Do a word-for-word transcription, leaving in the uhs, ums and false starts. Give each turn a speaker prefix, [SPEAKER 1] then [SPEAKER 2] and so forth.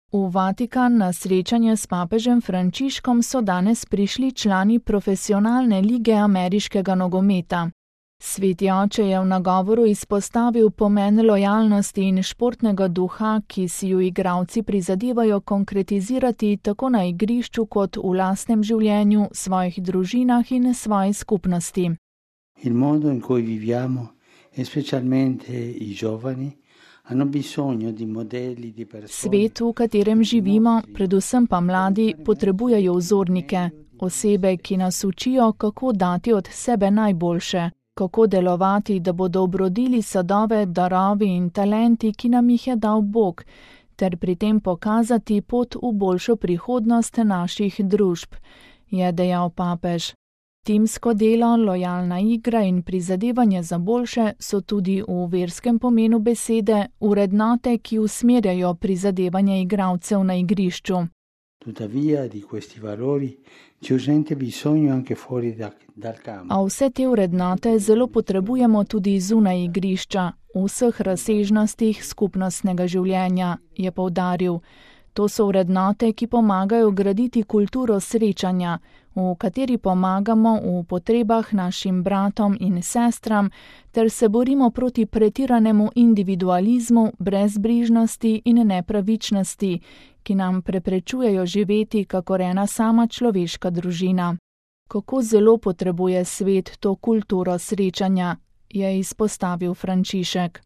[SPEAKER 1] V Vatikan na srečanje s papežem Frančiškom so danes prišli člani profesionalne lige ameriškega nogometa. Sveti oče je v nagovoru izpostavil pomen lojalnosti in športnega duha, ki si ju igralci prizadevajo konkretizirati tako na igrišču kot v lastnem življenju, svojih družinah in svoji skupnosti.
[SPEAKER 2] Il modo in cui viviamo, e specialmente i giovani, hanno bisogno di modelli di persone.
[SPEAKER 1] Svet, v katerem živimo, predvsem pa mladi, potrebujejo vzornike, osebe, ki nas učijo, kako dati od sebe najboljše, kako delovati, da bodo obrodili sadove, darovi in talenti, ki nam jih je dal Bog, ter pri tem pokazati pot v boljšo prihodnost naših družb, je dejal papež. Timsko delo, lojalna igra in prizadevanje za boljše so tudi v verskem pomenu besede vrednote, ki usmerjajo prizadevanje igralcev na igrišču.
[SPEAKER 2] Tuttavia di questi valori c'è urgente bisogno anche fuori da, dal campo.
[SPEAKER 1] A vse te vrednote zelo potrebujemo tudi zunaj igrišča, v vseh razsežnostih skupnostnega življenja, je poudaril. To so vrednote, ki pomagajo graditi kulturo srečanja, v kateri pomagamo v potrebah našim bratom in sestram, ter se borimo proti pretiranemu individualizmu, brezbrižnosti in nepravičnosti, ki nam preprečujejo živeti kakor ena sama človeška družina. Kako zelo potrebuje svet to kulturo srečanja, je izpostavil Frančišek.